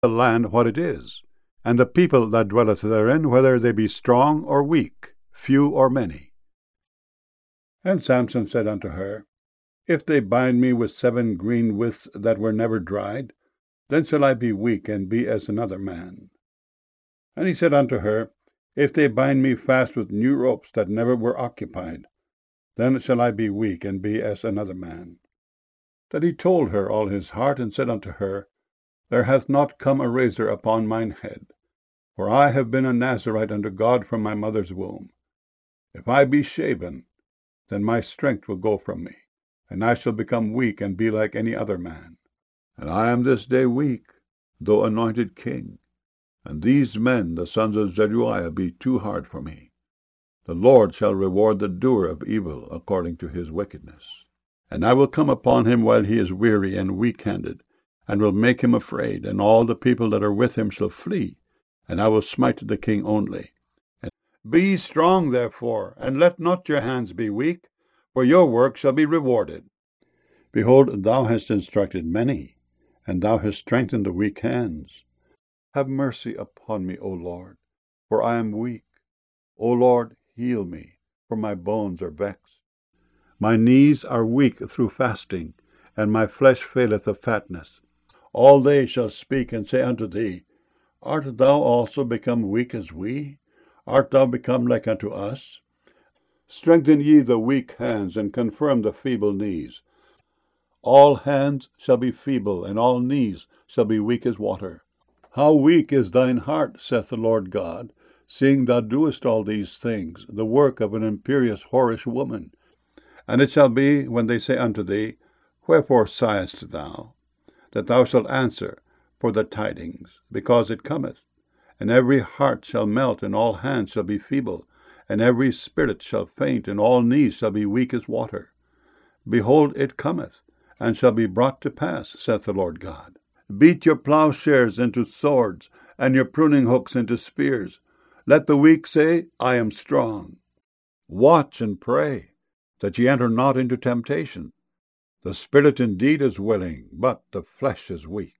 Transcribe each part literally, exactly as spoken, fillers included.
the land what it is, and the people that dwelleth therein, whether they be strong or weak, few or many. And Samson said unto her, If they bind me with seven green withs that were never dried, then shall I be weak, and be as another man. And he said unto her, If they bind me fast with new ropes that never were occupied, then shall I be weak, and be as another man. That he told her all his heart, and said unto her, There hath not come a razor upon mine head, for I have been a Nazarite unto God from my mother's womb. If I be shaven, then my strength will go from me, and I shall become weak, and be like any other man. And I am this day weak, though anointed king, and these men, the sons of Zeruiah, be too hard for me. The Lord shall reward the doer of evil according to his wickedness. And I will come upon him while he is weary and weak-handed, and will make him afraid, and all the people that are with him shall flee, and I will smite the king only. And be strong, therefore, and let not your hands be weak, for your work shall be rewarded. Behold, thou hast instructed many, and thou hast strengthened the weak hands. Have mercy upon me, O Lord, for I am weak. O Lord, heal me, for my bones are vexed. My knees are weak through fasting, and my flesh faileth of fatness. All they shall speak and say unto thee, Art thou also become weak as we? Art thou become like unto us? Strengthen ye the weak hands, and confirm the feeble knees. All hands shall be feeble, and all knees shall be weak as water. How weak is thine heart, saith the Lord God, seeing thou doest all these things, the work of an imperious whorish woman. And it shall be, when they say unto thee, Wherefore sighest thou? That thou shalt answer, For the tidings, because it cometh. And every heart shall melt, and all hands shall be feeble, and every spirit shall faint, and all knees shall be weak as water. Behold, it cometh, and shall be brought to pass, saith the Lord God. Beat your plowshares into swords, and your pruning hooks into spears. Let the weak say, I am strong. Watch and pray, that ye enter not into temptation. The spirit indeed is willing, but the flesh is weak.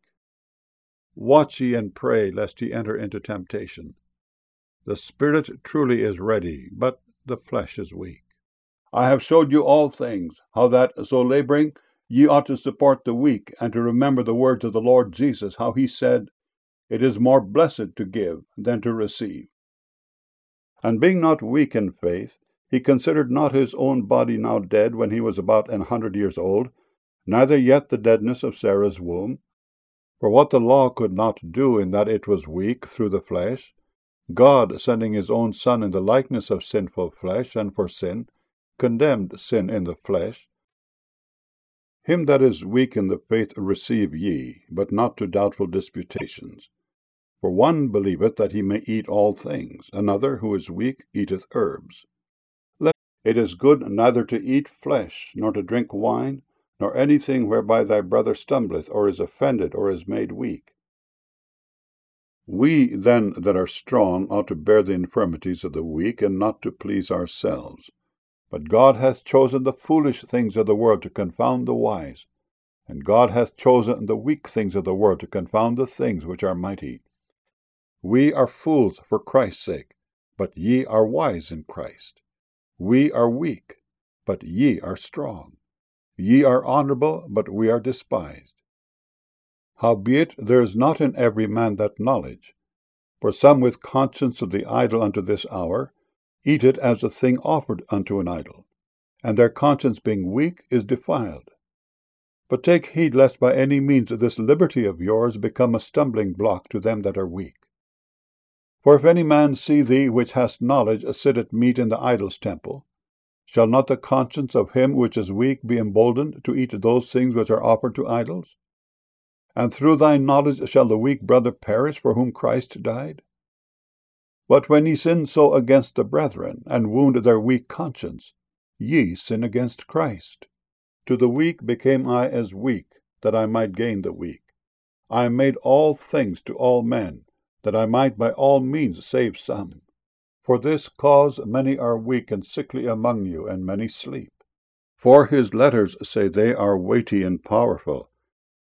Watch ye and pray, lest ye enter into temptation. The spirit truly is ready, but the flesh is weak. I have showed you all things, how that, so laboring, ye ought to support the weak, and to remember the words of the Lord Jesus, how he said, It is more blessed to give than to receive. And being not weak in faith, he considered not his own body now dead when he was about an hundred years old, neither yet the deadness of Sarah's womb. For what the law could not do in that it was weak through the flesh, God, sending his own Son in the likeness of sinful flesh, and for sin, condemned sin in the flesh. Him that is weak in the faith receive ye, but not to doubtful disputations. For one believeth that he may eat all things, another, who is weak, eateth herbs. Let it is good neither to eat flesh, nor to drink wine, nor anything whereby thy brother stumbleth, or is offended, or is made weak. We then that are strong ought to bear the infirmities of the weak, and not to please ourselves. But God hath chosen the foolish things of the world to confound the wise, and God hath chosen the weak things of the world to confound the things which are mighty. We are fools for Christ's sake, but ye are wise in Christ. We are weak, but ye are strong. Ye are honorable, but we are despised. Howbeit there is not in every man that knowledge. For some with conscience of the idol unto this hour eat it as a thing offered unto an idol, and their conscience being weak is defiled. But take heed lest by any means this liberty of yours become a stumbling block to them that are weak. For if any man see thee which hast knowledge sit at meat in the idol's temple, shall not the conscience of him which is weak be emboldened to eat those things which are offered to idols? And through thy knowledge shall the weak brother perish for whom Christ died? But when ye sin so against the brethren, and wound their weak conscience, ye sin against Christ. To the weak became I as weak, that I might gain the weak. I am made all things to all men, that I might by all means save some. For this cause many are weak and sickly among you, and many sleep. For his letters say they are weighty and powerful,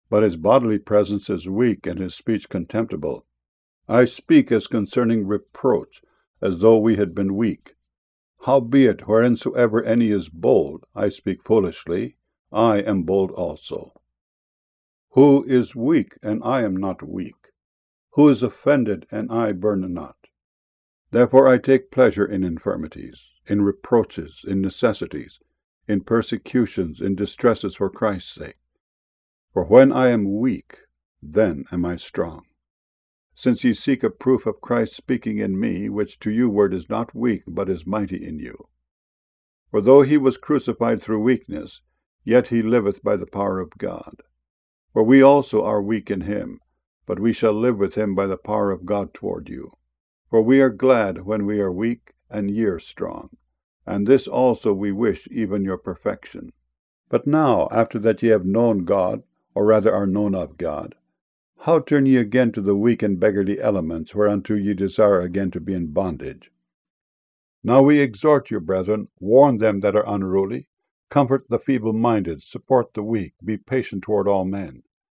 but his bodily presence is weak and his speech contemptible. I speak as concerning reproach, as though we had been weak. Howbeit, whereinsoever any is bold, I speak foolishly, I am bold also. Who is weak, and I am not weak? Who is offended, and I burn not? Therefore I take pleasure in infirmities, in reproaches, in necessities, in persecutions, in distresses for Christ's sake. For when I am weak, then am I strong. Since ye seek a proof of Christ speaking in me, which to you word is not weak, but is mighty in you. For though he was crucified through weakness, yet he liveth by the power of God. For we also are weak in him, but we shall live with him by the power of God toward you. For we are glad when we are weak, and ye are strong. And this also we wish, even your perfection. But now, after that ye have known God, or rather are known of God, how turn ye again to the weak and beggarly elements, whereunto ye desire again to be in bondage? Now we exhort you, brethren, warn them that are unruly, comfort the feeble-minded, support the weak, be patient toward all men.